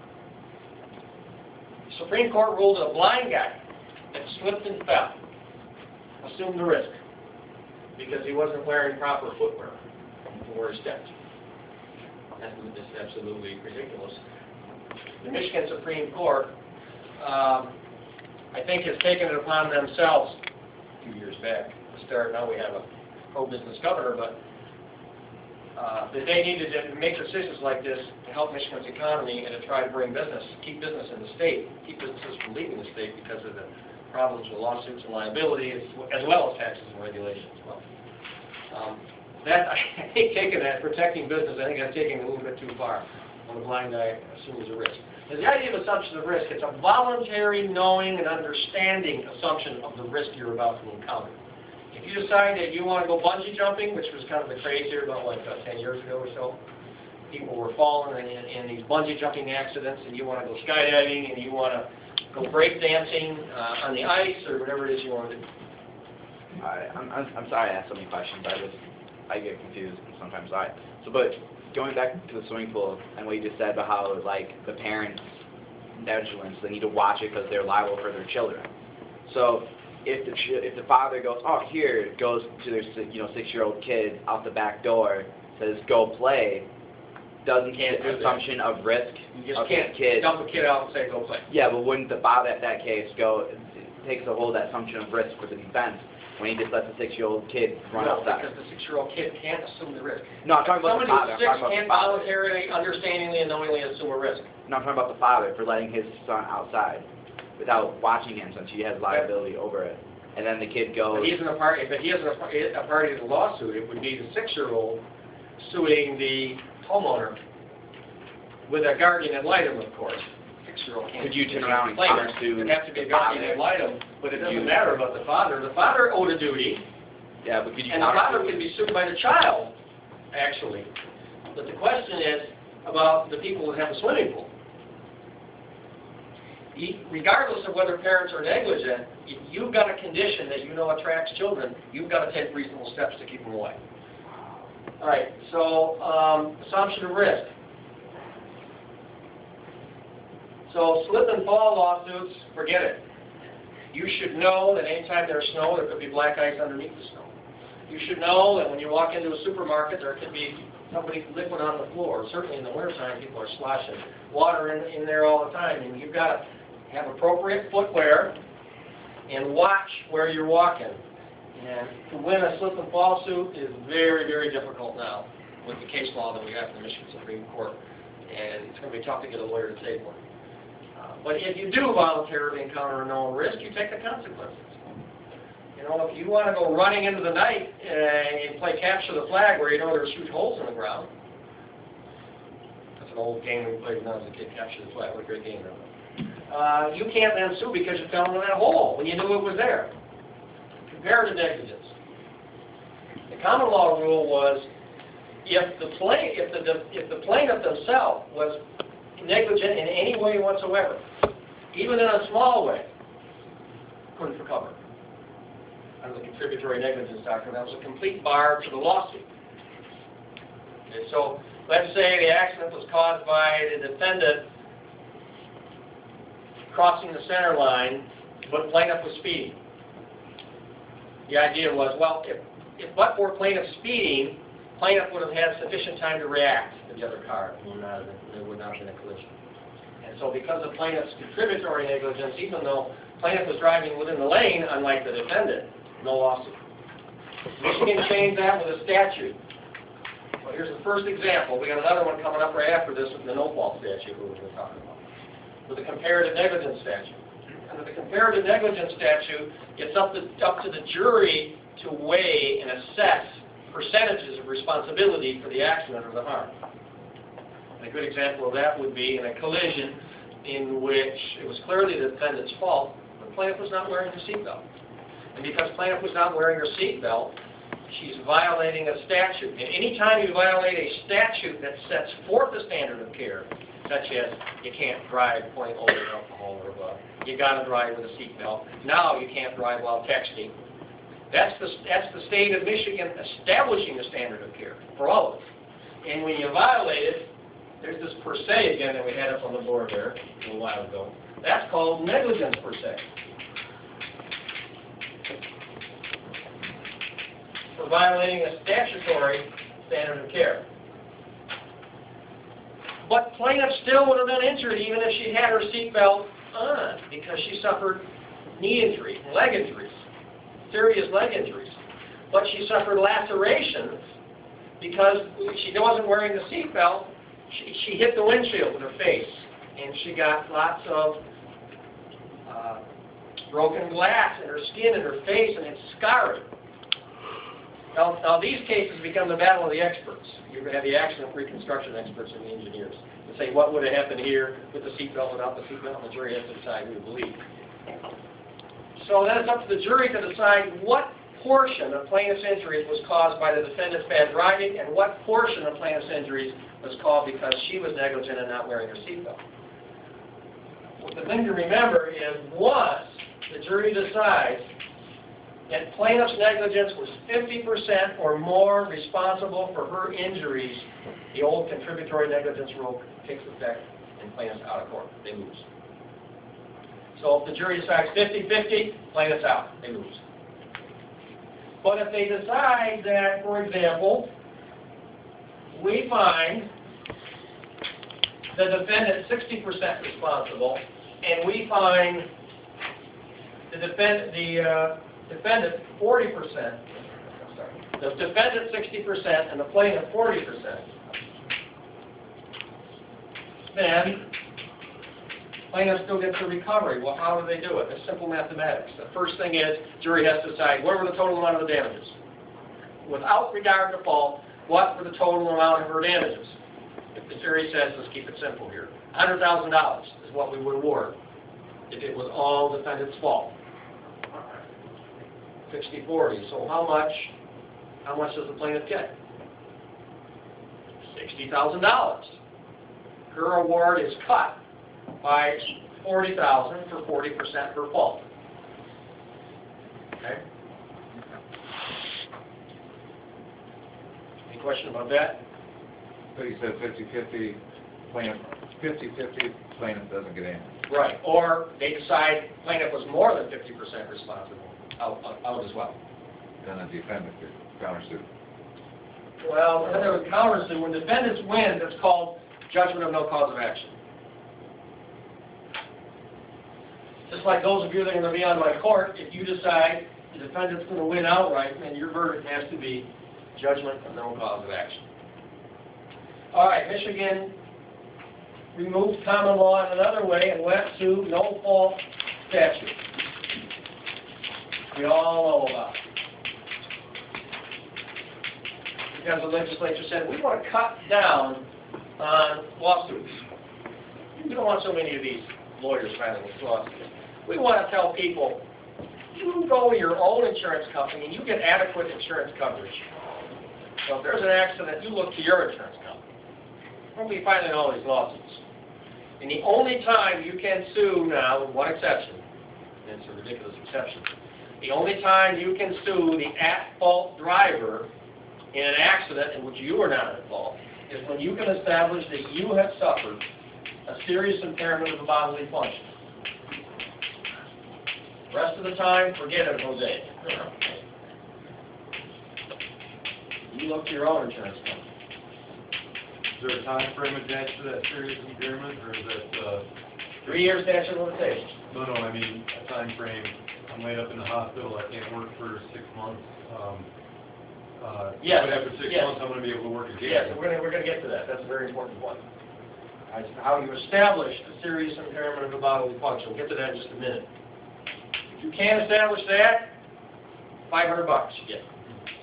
The Supreme Court ruled that a blind guy that slipped and fell assumed the risk because he wasn't wearing proper footwear before he stepped. That's just absolutely ridiculous. The Michigan Supreme Court, um, I think, has taken it upon themselves a few years back to start. Now we have a pro-business governor, but uh, that they needed to make decisions like this to help Michigan's economy and to try to bring business, keep business in the state, keep businesses from leaving the state because of the problems with lawsuits and liability, as, as well as taxes and regulations as well. Um, that, I think taking that, protecting business, I think that's taking it a little bit too far when a blind guy assumes a risk. And the idea of assumption of risk, it's a voluntary knowing and understanding assumption of the risk you're about to encounter. If you decide that you want to go bungee jumping, which was kind of the craze here about, like, uh, ten years ago or so, people were falling in, in, in these bungee jumping accidents, and you want to go skydiving, and you want to go break dancing uh, on the ice, or whatever it is you want to do. I, I'm, I'm I'm sorry I asked so many questions. I just, I get confused and sometimes I. So, but going back to the swimming pool and what you just said about how, like, the parents' negligence, they need to watch it because they're liable for their children. So, if the ch- if the father goes, oh, here, goes to their si- you know six-year-old kid out the back door, says go play, doesn't Can't do the that. assumption of risk You just of can't the kid? dump a kid out and say, go play. Yeah, but wouldn't the father at that case go, takes the whole that assumption of risk for the defense when he just lets the six-year-old kid run No, outside? because the six-year-old kid can't assume the risk. No, I'm talking about the Somebody father. who's I'm six talking about can't the father. voluntarily, understandingly, and knowingly assume a risk. No, I'm talking about the father for letting his son outside without watching him since he has liability over it. And then the kid goes, But he isn't a party, but he isn't a, par- a party to the lawsuit. It would be the six-year-old suing the homeowner with a guardian ad litem, of course. Six-year-old can't. Could you turn can't around and claim counter it. sue It'd have to be a the guardian father? ad litem, but it Could doesn't you- matter about the father. The father owed a duty, yeah, but could you and the counter father sue? can be sued by the child, actually. But the question is about the people that have a swimming pool. E- Regardless of whether parents are negligent, if you've got a condition that you know attracts children, you've got to take reasonable steps to keep them away. All right, so um, assumption of risk. So slip and fall lawsuits, forget it. You should know that anytime there's snow, there could be black ice underneath the snow. You should know that when you walk into a supermarket, there could be somebody liquid on the floor. Certainly in the wintertime, people are sloshing water in, in there all the time. And you've got to have appropriate footwear and watch where you're walking. And to win a slip and fall suit is very, very difficult now with the case law that we have in the Michigan Supreme Court. And it's going to be tough to get a lawyer to take one. Uh, but if you do voluntarily encounter a known risk, you take the consequences. You know, if you want to go running into the night uh, and play capture the flag where you know there's huge holes in the ground, that's an old game we played when I was a kid, capture the flag, what a great game that was. Uh, you can't then sue because you fell into that hole when you knew it was there. Comparative negligence. The common law rule was if the plain, if the if the plaintiff themselves was negligent in any way whatsoever, even in a small way, couldn't recover. Under the contributory negligence doctrine, that was a complete bar to the lawsuit. Okay, so let's say the accident was caused by the defendant crossing the center line, but plaintiff was speeding. The idea was, well, if, if but for plaintiff speeding, plaintiff would have had sufficient time to react to the other car. It would not have been, there would not have been a collision. And so because of plaintiff's contributory negligence, even though plaintiff was driving within the lane, unlike the defendant, no lawsuit. Michigan changed that with a statute. Well, here's the first example. We got another one coming up right after this with the no-fault statute we were going to talk about. With the comparative negligence statute. Under the comparative negligence statute, it's up to, up to the jury to weigh and assess percentages of responsibility for the accident or the harm. And a good example of that would be in a collision in which it was clearly the defendant's fault, but the plaintiff was not wearing her seatbelt. And because plaintiff was not wearing her seatbelt, she's violating a statute. And any time you violate a statute that sets forth a standard of care, such as you can't drive point over alcohol or above, you got to drive with a seatbelt. Now you can't drive while texting. That's the that's the state of Michigan establishing a standard of care for all of us. And when you violate it, there's this per se again that we had up on the board there a little while ago. That's called negligence per se. For violating a statutory standard of care. But plaintiff still would have been injured even if she had her seatbelt on because she suffered knee injury, leg injuries, serious leg injuries. But she suffered lacerations because she wasn't wearing the seatbelt. She, she hit the windshield with her face, and she got lots of uh, broken glass in her skin and her face, and it's scarring. Now, now these cases become the battle of the experts. You're going to have the accident reconstruction experts and the engineers to say what would have happened here with the seatbelt, without the seatbelt, and the jury has to decide who to believe. So then it's up to the jury to decide what portion of plaintiff's injuries was caused by the defendant's bad driving and what portion of plaintiff's injuries was caused because she was negligent in not wearing her seatbelt. What the thing to remember is once the jury decides that plaintiff's negligence was fifty percent or more responsible for her injuries, the old contributory negligence rule takes effect and plaintiff's out of court. They lose. So if the jury decides fifty fifty, plaintiff's out. They lose. But if they decide that, for example, we find the defendant sixty percent responsible, and we find the defendant, the uh, defendant forty percent, sorry, the defendant sixty percent and the plaintiff forty percent, then plaintiff still gets the recovery. Well, how do they do it? It's simple mathematics. The first thing is, jury has to decide what were the total amount of the damages. Without regard to fault, what were the total amount of her damages? If the jury says, let's keep it simple here, one hundred thousand dollars is what we would award if it was all defendant's fault. sixty forty. So how much, how much does the plaintiff get? sixty thousand dollars. Her award is cut by forty thousand dollars for forty percent her fault. Okay? Any question about that? So you said fifty fifty, plaintiff, fifty fifty, plaintiff doesn't get in. Right. Or they decide plaintiff was more than fifty percent responsible, out, out as well. Then the defendant could countersue. Well, then there was countersue. When defendants win, it's called judgment of no cause of action. Just like those of you that are going to be on my court, if you decide the defendant's going to win outright, then your verdict has to be judgment of no cause of action. All right, Michigan removed common law in another way and went to no-fault statute. we all know about. Because the legislature said, we want to cut down on lawsuits. We don't want so many of these lawyers filing these lawsuits. We want to tell people, you go to your own insurance company and you get adequate insurance coverage. So if there's an accident, you look to your insurance company. Don't be filing all these lawsuits. And the only time you can sue now, with one exception, and it's a ridiculous exception, the only time you can sue the at-fault driver in an accident in which you are not at fault is when you can establish that you have suffered a serious impairment of the bodily function. The rest of the time, forget it, Jose. You look to your own insurance company. Is there a time frame attached to that serious impairment, or is that, uh, Three years statute of limitations. no, no, I mean, a time frame, I'm laid up in the hospital, I can't work for six months, um, uh, Yes, but after six yes. months, I'm gonna be able to work again. Yes, we're going to, we're going to get to that. That's a very important point. As to how you establish a serious impairment of the bodily function. We'll get to that in just a minute. If you can't establish that, five hundred bucks you get.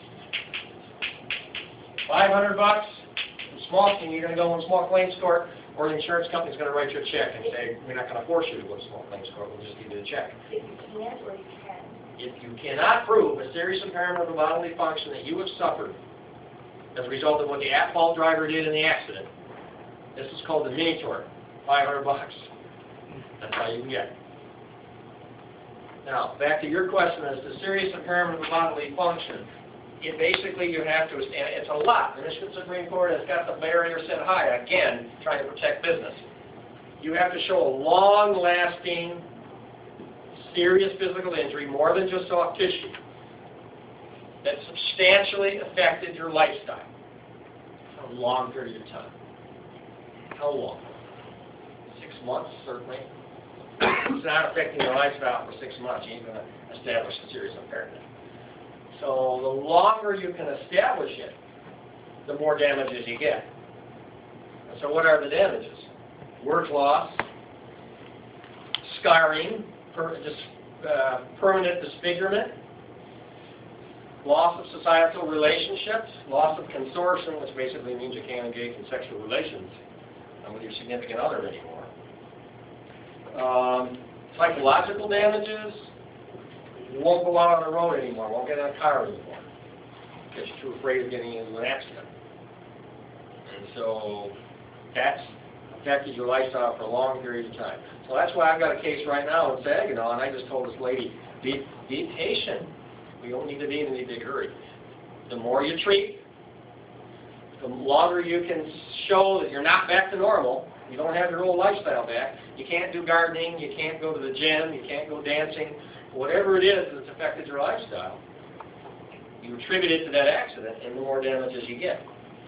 five hundred bucks, small, and you're going to go in small claims court, or the insurance company's going to write you a check and say, we're not going to force you to go to small claims court, we'll just give you a check. If you can't or you can. If you cannot prove a serious impairment of the bodily function that you have suffered as a result of what the at-fault driver did in the accident, this is called the mini tort, five hundred bucks. That's all you can get. Now, back to your question as to serious impairment of the bodily function. It basically you have to, and it's a lot. The Michigan Supreme Court has got the barrier set high, again, trying to protect business. You have to show a long-lasting, serious physical injury, more than just soft tissue, that substantially affected your lifestyle for a long period of time. How long? Six months, certainly. It's not affecting your lifestyle for six months. You ain't going to establish a serious impairment. So the longer you can establish it, the more damages you get. And so what are the damages? Work loss, scarring, per, dis, uh, permanent disfigurement, loss of societal relationships, loss of consortium, which basically means you can't engage in sexual relations with your significant other anymore. Um, psychological damages, you won't go out on the road anymore, won't get in a car anymore, because you're too afraid of getting into an accident. And so that's affected your lifestyle for a long period of time. So that's why I've got a case right now in Saginaw, and I just told this lady, be, be patient. We don't need to be in any big hurry. The more you treat, the longer you can show that you're not back to normal, you don't have your old lifestyle back, you can't do gardening, you can't go to the gym, you can't go dancing, whatever it is that's affected your lifestyle, you attribute it to that accident, and the more damages you get.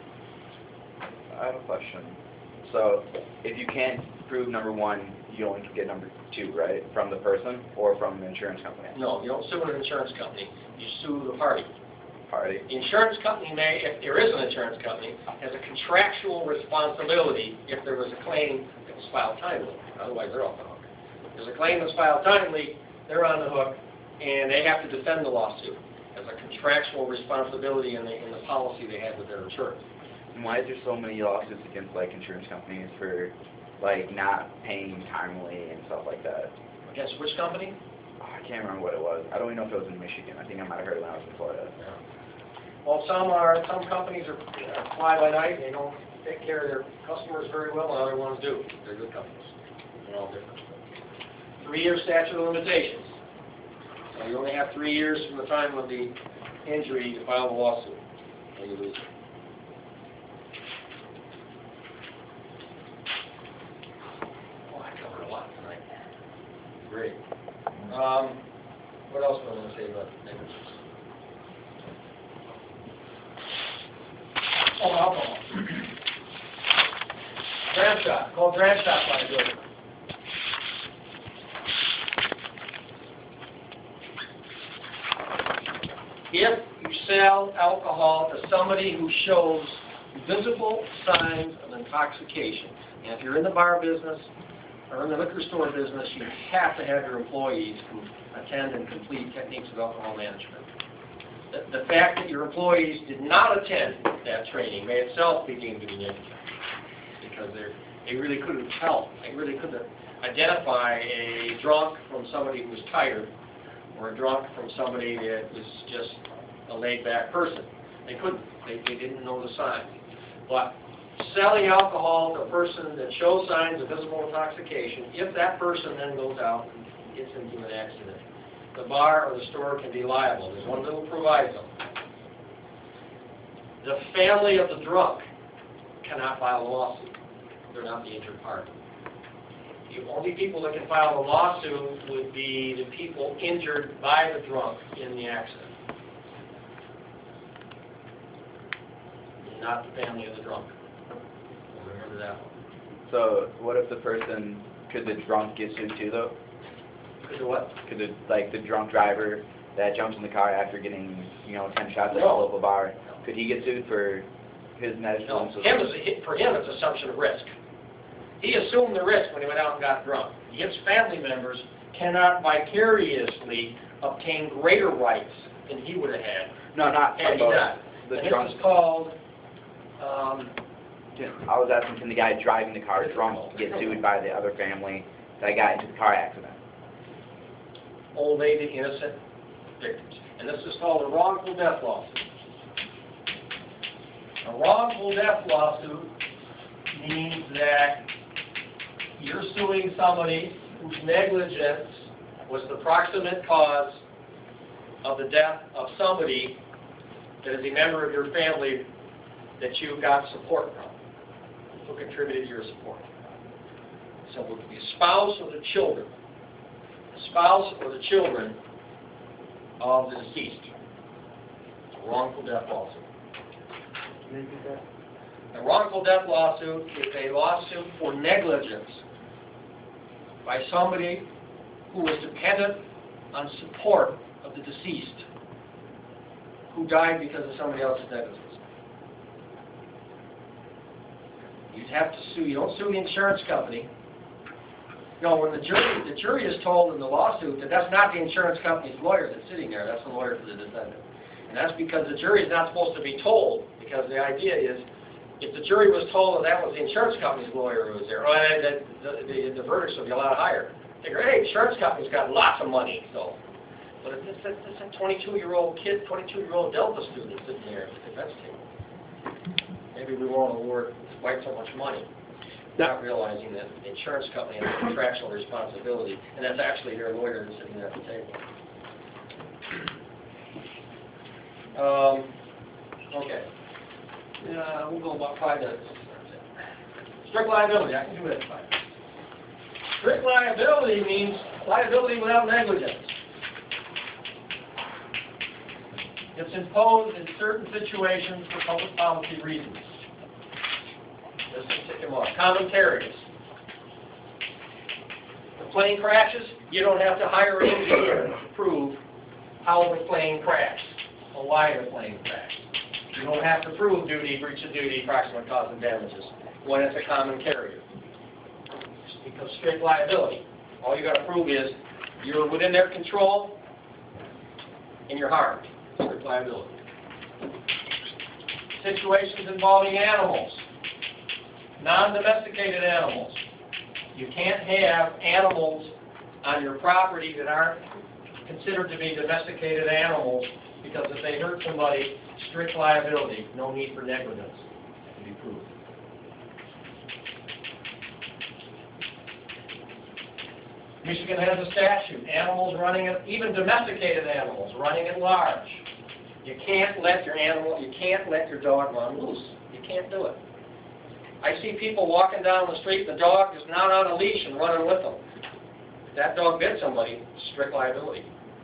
I have a question. So, if you can't prove number one, you only can get number two, right? From the person or from the insurance company? No, you don't sue an insurance company, you sue the party. Party. The insurance company may, if there is an insurance company, has a contractual responsibility if there was a claim that was filed timely. Otherwise, they're off the hook. If there's a claim that's filed timely, they're on the hook, and they have to defend the lawsuit as a contractual responsibility in the, in the policy they have with their insurance. And why is there so many lawsuits against, like, insurance companies for, like, not paying timely and stuff like that? Against which company? Oh, I can't remember what it was. I don't even know if it was in Michigan. I think I might have heard it when I was in Florida. Yeah. Well, some are, some companies are uh, fly by night, and they don't take care of their customers very well, and other ones do. They're good companies. They're all different. Three-year statute of limitations. So you only have three years from the time of the injury to file the lawsuit, or you lose it. Oh, I covered a lot tonight. Great. Um, what else do I want to say about negligence? Oh, alcohol. Dram shop, called dram shop liability. If you sell alcohol to somebody who shows visible signs of intoxication, and if you're in the bar business, or in the liquor store business, you have to have your employees com- attend and complete techniques of alcohol management. The, the fact that your employees did not attend that training may itself be deemed to be negligent, because they're, they really couldn't tell, they really couldn't identify a drunk from somebody who was tired, or a drunk from somebody that was just a laid-back person. They couldn't. They, they didn't know the signs. But selling alcohol to a person that shows signs of visible intoxication, if that person then goes out and gets into an accident, the bar or the store can be liable. There's one little proviso. The family of the drunk cannot file a lawsuit. They're not the injured party. The only people that can file a lawsuit would be the people injured by the drunk in the accident, not the family of the drunk. Remember that one. So what if the person, could the drunk get sued too though? Could the what? Could the, like the drunk driver that jumps in the car after getting, you know, ten shots at a No. local bar, could he get sued for his No, negligence? of- him is a, for him it's assumption of risk. He assumed the risk when he went out and got drunk. His family members cannot vicariously obtain greater rights than he would have had No, not had he about not. the And drunk. this is called, um, I was asking, can the guy driving the car drunk get sued by the other family that got into the car accident? only the innocent victims. And this is called a wrongful death lawsuit. A wrongful death lawsuit means that you're suing somebody whose negligence was the proximate cause of the death of somebody that is a member of your family that you got support from, who contributed to your support. So it would be a spouse or the children. The spouse or the children of the deceased. It's a wrongful death lawsuit. A wrongful death lawsuit is a lawsuit for negligence by somebody who was dependent on support of the deceased, who died because of somebody else's negligence. You'd have to sue, you don't sue the insurance company. No, when the jury, the jury is told in the lawsuit that that's not the insurance company's lawyer that's sitting there, that's the lawyer for the defendant. And that's because the jury is not supposed to be told, because the idea is, if the jury was told that that was the insurance company's lawyer who was there, well, the, the, the, the verdicts would be a lot higher. They go, hey, insurance company's got lots of money, so. But if it's a, it's a twenty-two-year-old kid, twenty-two-year-old Delta student sitting there at the defense table, maybe we won't award quite so much money, not realizing that the insurance company has a contractual responsibility, and that's actually their lawyer that's sitting there at the table. Um, okay. Uh, we'll go about five minutes. Strict liability, I can do it in five minutes. Strict liability means liability without negligence. It's imposed in certain situations for public policy reasons. Let's take them off. Common carriers. The plane crashes, you don't have to hire an engineer to prove how the plane crashed or why the plane crashed. You don't have to prove duty, breach of duty, proximate cause and damages when it's a common carrier. Because strict liability, all you got to prove is you're within their control and you're harmed. Strict liability. Situations involving animals, non-domesticated animals. You can't have animals on your property that aren't considered to be domesticated animals, because if they hurt somebody, strict liability, no need for negligence to be proved. Michigan has a statute, animals running at, even domesticated animals running at large. You can't let your animal, you can't let your dog run loose. You can't do it. I see people walking down the street, the dog is not on a leash and running with them. If that dog bit somebody, strict liability.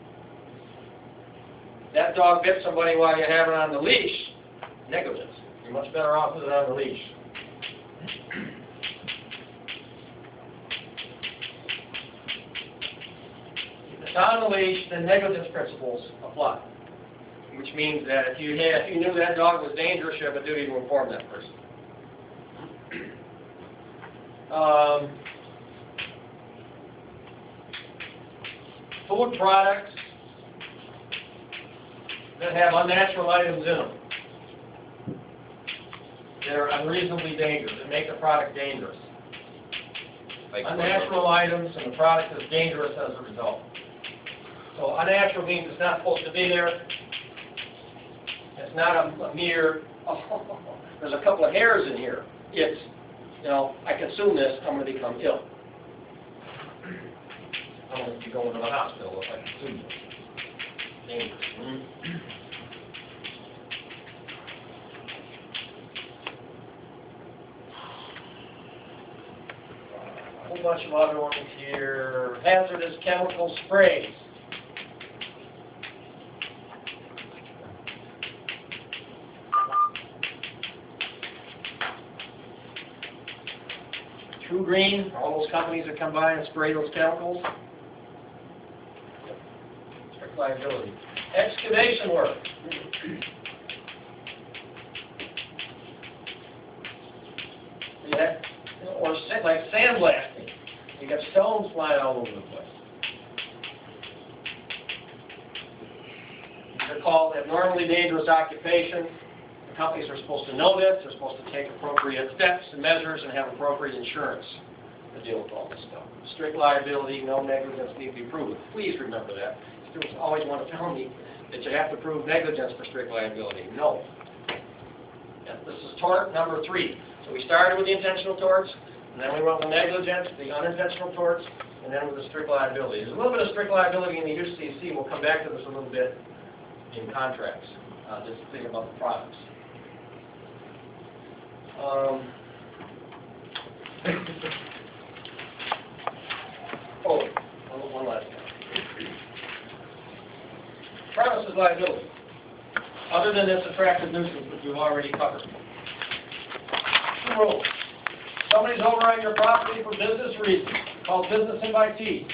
If that dog bit somebody while you have it on the leash, negligence. You're much better off with it on the leash. If it's on the leash, then negligence principles apply. Which means that if you had, if you knew that dog was dangerous, you have a duty to inform that person. Um, food products that have unnatural items in them that are unreasonably dangerous, that make the product dangerous. Like, Unnatural items and the product is dangerous as a result. So unnatural means it's not supposed to be there. It's not a, a mere, oh, there's a couple of hairs in here. It's, you know, I consume this, I'm going to become ill. I'm going to be going to the hospital if I consume this. Dangerous. Mm-hmm. A whole bunch of other ones here. Hazardous chemical sprays. True Green, all those companies that come by and spray those chemicals. Strict liability. Excavation work. Yeah, or sa- like sandblasting. You got stones flying all over the place. They're called abnormally dangerous occupation. The companies are supposed to know this. They're supposed to take appropriate steps and measures and have appropriate insurance to deal with all this stuff. Strict liability, no negligence need to be proven. Please remember that. Students always want to tell me that you have to prove negligence for strict liability. No. Yeah, this is tort number three. So we started with the intentional torts, and then we went with negligence, the unintentional torts, and then with the strict liability. There's a little bit of strict liability in the U C C. We'll come back to this a little bit in contracts. Uh, just think about the products. Um, oh, one, one last thing. Premises liability. Other than this attractive nuisance, which we've already covered. Two rules. Somebody's over on your property for business reasons, called business invitee.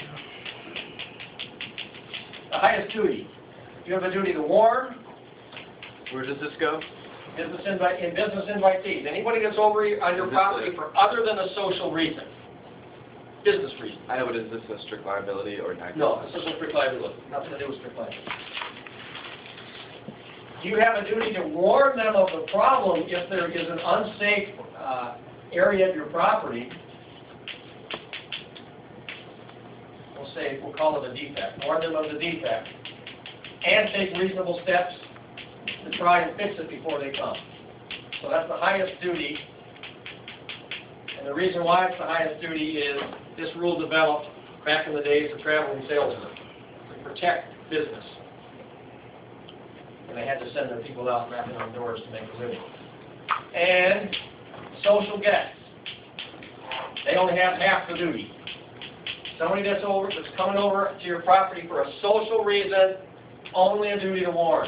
The highest duty. You have a duty to warn. Where does this go? Business invite, in business invitees. Anybody that's over on your property for other than a social reason. Business reason. I know, but is this a strict liability or not? No, this isn't strict liability. Nothing to do with strict liability. You have a duty to warn them of the problem if there is an unsafe uh, area of your property. We'll say, we'll call it a defect. Warn them of the defect. And take reasonable steps to try and fix it before they come. So that's the highest duty. And the reason why it's the highest duty is this rule developed back in the days of traveling salesmen to protect business. And they had to send their people out knocking on doors to make a living. And social guests. They only have half the duty. Somebody that's over that's coming over to your property for a social reason, only a duty to warn.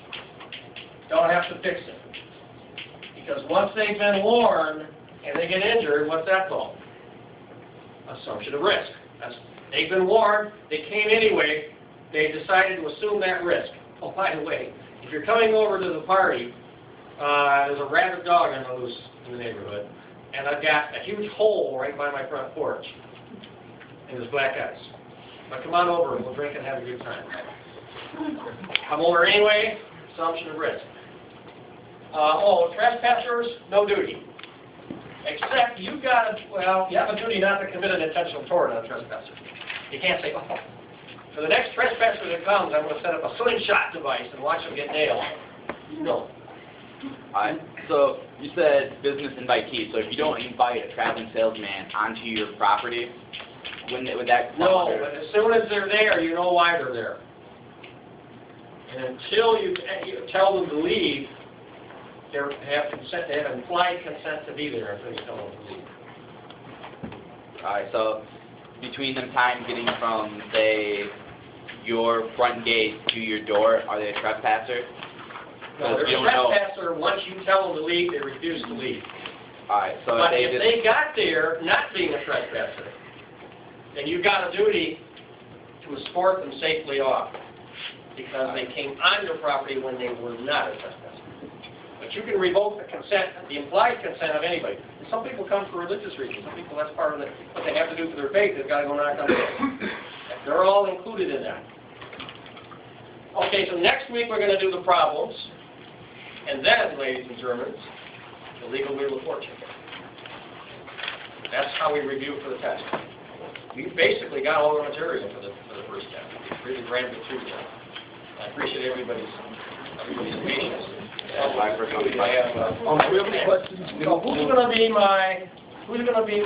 Don't have to fix it. Because once they've been warned and they get injured, what's that called? Assumption of risk. That's, they've been warned, they came anyway, they decided to assume that risk. Oh, by the way, if you're coming over to the party, uh, there's a rabid dog on the loose in the neighborhood, and I've got a huge hole right by my front porch, and there's black ice. But come on over and we'll drink and have a good time. Come over anyway, assumption of risk. Uh, oh, trespassers, no duty. Except you've got, a, well, you have a duty not to commit an intentional tort on a trespasser. You can't say, oh, for the next trespasser that comes, I'm going to set up a slingshot device and watch them get nailed. No. Alright, so you said business invitee, so if you don't invite a traveling salesman onto your property, wouldn't it, would that come No, under- but as soon as they're there, you know why they're there. And until you, you tell them to leave, they have consent, they have implied consent to be there until you tell them to leave. Alright, so between them time getting from, say, your front gate to your door, are they a trespasser? No, they're You a don't know. trespasser. Once you tell them to leave, they refuse to leave. Alright, so But they if just, they got there not being a trespasser, then you've got a duty to escort them safely off because they came on your property when they were not a trespasser. But you can revoke the consent, the implied consent of anybody. And some people come for religious reasons. Some people, that's part of the, what they have to do for their faith. They've got to go knock on the door. That's They're all included in that. Okay, so next week we're going to do the problems, and then, ladies and Germans, the legal wheel of fortune. That's how we review for the test. We basically got all the material for the, for the first test. We really rammed it through there. I appreciate everybody's, everybody's patience. Bye for coming. I have, uh, um, do we have any questions? So who's going to be my, who's going to be